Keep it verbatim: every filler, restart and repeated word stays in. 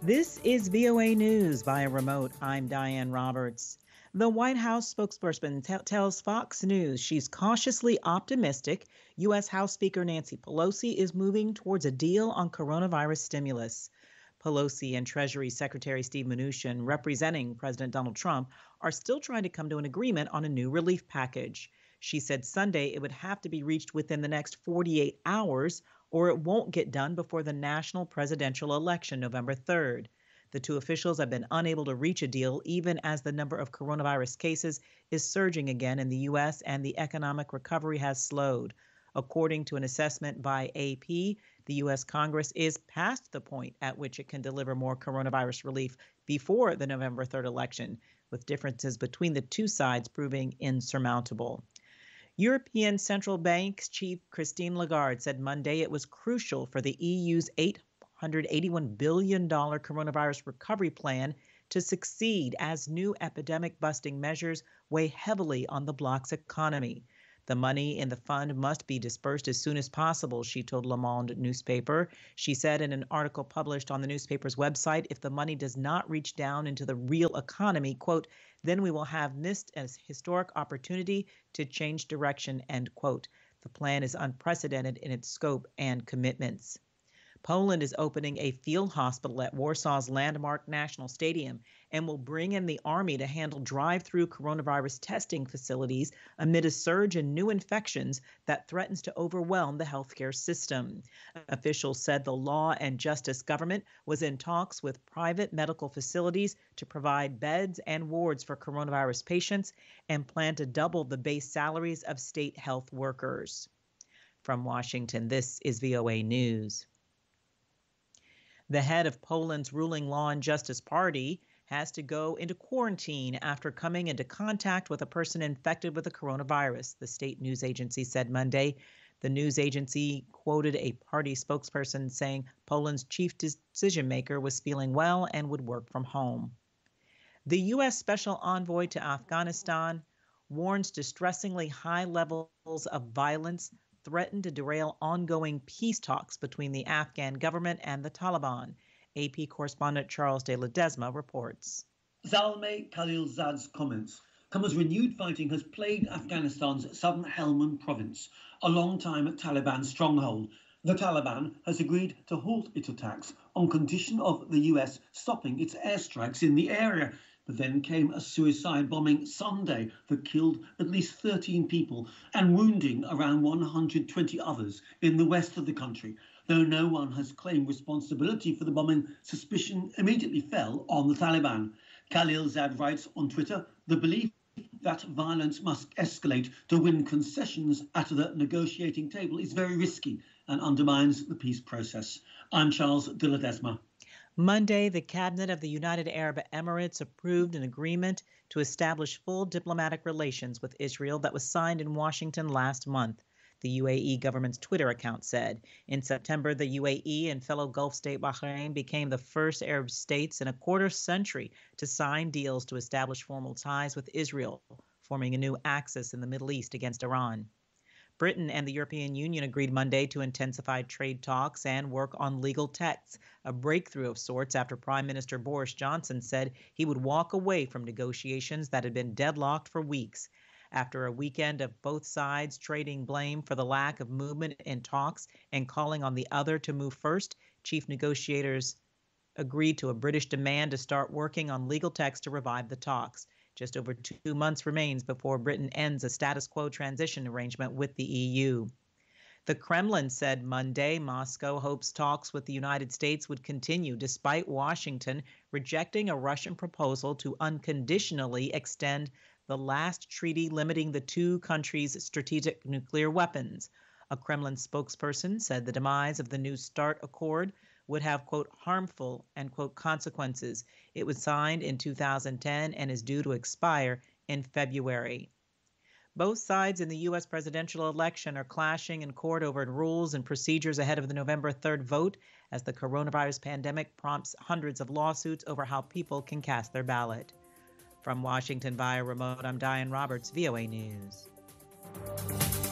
This is V O A News via remote. I'm Diane Roberts. The White House spokesperson t- tells Fox News she's cautiously optimistic U S. House Speaker Nancy Pelosi is moving towards a deal on coronavirus stimulus. Pelosi and Treasury Secretary Steve Mnuchin, representing President Donald Trump, are still trying to come to an agreement on a new relief package. She said Sunday it would have to be reached within the next forty-eight hours, or it won't get done before the national presidential election November third. The two officials have been unable to reach a deal even as the number of coronavirus cases is surging again in the U S and the economic recovery has slowed. According to an assessment by A P, the U S. Congress is past the point at which it can deliver more coronavirus relief before the November third election, with differences between the two sides proving insurmountable. European Central Bank's chief Christine Lagarde said Monday it was crucial for the E U's eight hundred eighty-one billion dollars coronavirus recovery plan to succeed as new epidemic-busting measures weigh heavily on the bloc's economy. The money in the fund must be dispersed as soon as possible, she told Le Monde newspaper. She said in an article published on the newspaper's website, if the money does not reach down into the real economy, quote, then we will have missed a historic opportunity to change direction, end quote. The plan is unprecedented in its scope and commitments. Poland is opening a field hospital at Warsaw's landmark National Stadium and will bring in the army to handle drive-through coronavirus testing facilities amid a surge in new infections that threatens to overwhelm the healthcare system. Officials said the Law and Justice government was in talks with private medical facilities to provide beds and wards for coronavirus patients and plan to double the base salaries of state health workers. From Washington, this is V O A News. The head of Poland's ruling Law and Justice Party has to go into quarantine after coming into contact with a person infected with the coronavirus, the state news agency said Monday. The news agency quoted a party spokesperson saying Poland's chief decision maker was feeling well and would work from home. The U S. Special Envoy to Afghanistan warns distressingly high levels of violence threatened to derail ongoing peace talks between the Afghan government and the Taliban. A P correspondent Charles de Ledesma reports. Zalmay Khalilzad's comments come as renewed fighting has plagued Afghanistan's southern Helmand province, a long-time Taliban stronghold. The Taliban has agreed to halt its attacks on condition of the U S stopping its airstrikes in the area. But then came a suicide bombing Sunday that killed at least thirteen people and wounding around one hundred twenty others in the west of the country. Though no one has claimed responsibility for the bombing, suspicion immediately fell on the Taliban. Khalilzad writes on Twitter, the belief that violence must escalate to win concessions at the negotiating table is very risky and undermines the peace process. I'm Charles de Ledesma. Monday, the cabinet of the United Arab Emirates approved an agreement to establish full diplomatic relations with Israel that was signed in Washington last month, the U A E government's Twitter account said. In September, the U A E and fellow Gulf state Bahrain became the first Arab states in a quarter century to sign deals to establish formal ties with Israel, forming a new axis in the Middle East against Iran. Britain and the European Union agreed Monday to intensify trade talks and work on legal texts, a breakthrough of sorts after Prime Minister Boris Johnson said he would walk away from negotiations that had been deadlocked for weeks. After a weekend of both sides trading blame for the lack of movement in talks and calling on the other to move first, chief negotiators agreed to a British demand to start working on legal text to revive the talks. Just over two months remains before Britain ends a status quo transition arrangement with the E U. The Kremlin said Monday Moscow hopes talks with the United States would continue despite Washington rejecting a Russian proposal to unconditionally extend the last treaty limiting the two countries' strategic nuclear weapons. A Kremlin spokesperson said the demise of the New START Accord would have, quote, harmful, end quote, consequences. It was signed in two thousand ten and is due to expire in February. Both sides in the U S presidential election are clashing in court over rules and procedures ahead of the November third vote as the coronavirus pandemic prompts hundreds of lawsuits over how people can cast their ballot. From Washington via remote, I'm Diane Roberts, V O A News.